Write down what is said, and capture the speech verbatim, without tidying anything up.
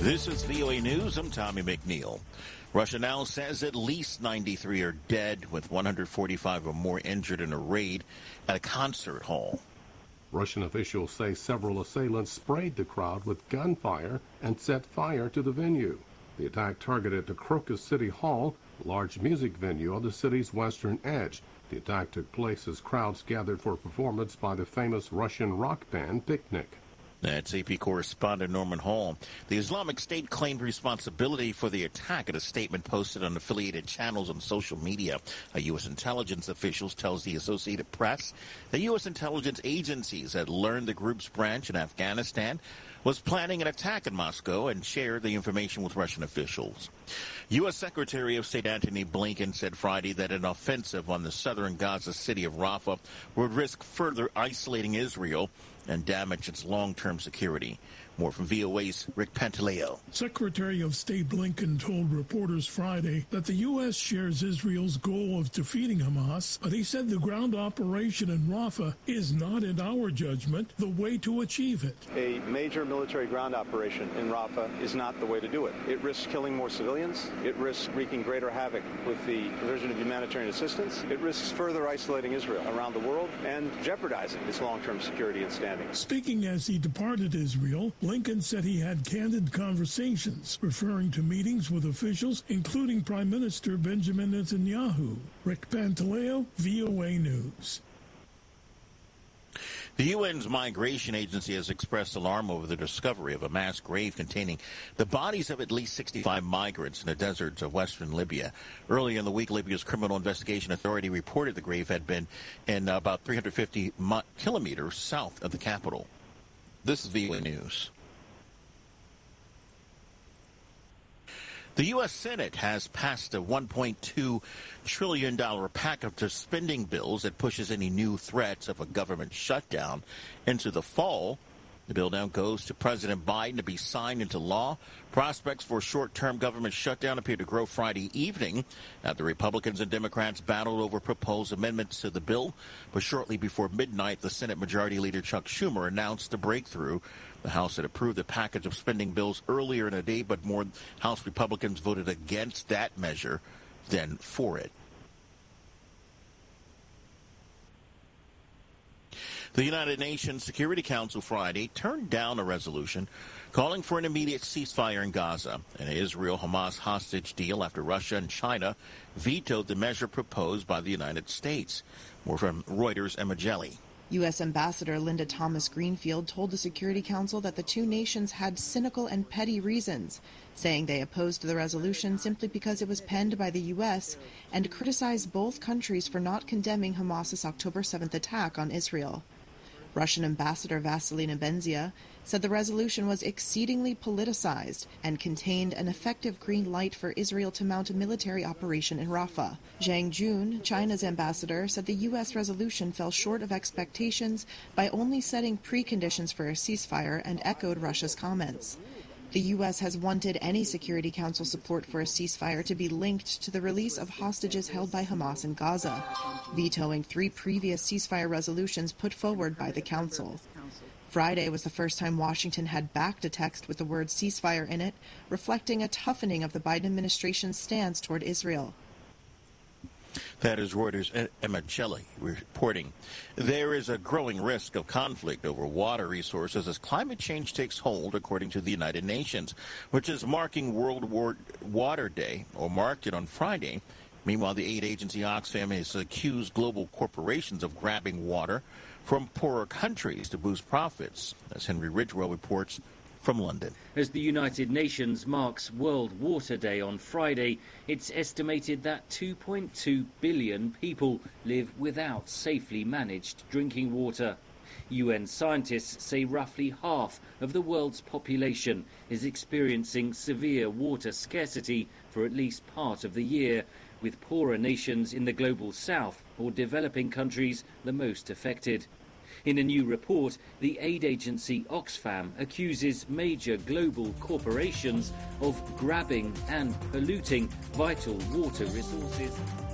This is V O A News. I'm Tommy McNeil. Russia now says at least ninety-three are dead, with one hundred forty-five or more injured in a raid at a concert hall. Russian officials say several assailants sprayed the crowd with gunfire and set fire to the venue. The attack targeted the Crocus City Hall, a large music venue on the city's western edge. The attack took place as crowds gathered for a performance by the famous Russian rock band Picnic. That's A P correspondent Norman Hall. The Islamic State claimed responsibility for the attack in a statement posted on affiliated channels on social media. A U S intelligence official tells the Associated Press that U S intelligence agencies had learned the group's branch in Afghanistan was planning an attack in Moscow and shared the information with Russian officials. U S Secretary of State Antony Blinken said Friday that an offensive on the southern Gaza city of Rafah would risk further isolating Israel and damage its long-term security. More from V O A's Rick Pantaleo. Secretary of State Blinken told reporters Friday that the U S shares Israel's goal of defeating Hamas, but he said the ground operation in Rafah is not, in our judgment, the way to achieve it. A major military ground operation in Rafah is not the way to do it. It risks killing more civilians. It risks wreaking greater havoc with the provision of humanitarian assistance. It risks further isolating Israel around the world and jeopardizing its long-term security and standing. Speaking as he departed Israel, Blinken said he had candid conversations, referring to meetings with officials, including Prime Minister Benjamin Netanyahu. Rick Pantaleo, V O A News. The U N's Migration Agency has expressed alarm over the discovery of a mass grave containing the bodies of at least sixty-five migrants in the deserts of western Libya. Earlier in the week, Libya's Criminal Investigation Authority reported the grave had been in about three hundred fifty kilometers south of the capital. This is V O A News. The U S Senate has passed a one point two trillion dollars package of spending bills that pushes any new threats of a government shutdown into the fall. The bill now goes to President Biden to be signed into law. Prospects for a short-term government shutdown appear to grow Friday evening after Republicans and Democrats battled over proposed amendments to the bill. But shortly before midnight, the Senate Majority Leader Chuck Schumer announced a breakthrough. The House had approved a package of spending bills earlier in the day, but more House Republicans voted against that measure than for it. The United Nations Security Council Friday turned down a resolution calling for an immediate ceasefire in Gaza, an Israel-Hamas hostage deal after Russia and China vetoed the measure proposed by the United States. More from Reuters' Emma Jelly. U S Ambassador Linda Thomas-Greenfield told the Security Council that the two nations had cynical and petty reasons, saying they opposed the resolution simply because it was penned by the U S and criticized both countries for not condemning Hamas's October seventh attack on Israel. Russian Ambassador Vasilina Benzia said the resolution was exceedingly politicized and contained an effective green light for Israel to mount a military operation in Rafah. Zhang Jun, China's ambassador, said the U S resolution fell short of expectations by only setting preconditions for a ceasefire and echoed Russia's comments. The U S has wanted any Security Council support for a ceasefire to be linked to the release of hostages held by Hamas in Gaza, vetoing three previous ceasefire resolutions put forward by the Council. Friday was the first time Washington had backed a text with the word ceasefire in it, reflecting a toughening of the Biden administration's stance toward Israel. That is Reuters' Emma Jelly reporting. There is a growing risk of conflict over water resources as climate change takes hold, according to the United Nations, which is marking World Water Day, or marked it on Friday. Meanwhile, the aid agency Oxfam has accused global corporations of grabbing water from poorer countries to boost profits, as Henry Ridgewell reports from London. As the United Nations marks World Water Day on Friday, it's estimated that two point two billion people live without safely managed drinking water. U N scientists say roughly half of the world's population is experiencing severe water scarcity for at least part of the year, with poorer nations in the global south or developing countries the most affected. In a new report, the aid agency Oxfam accuses major global corporations of grabbing and polluting vital water resources.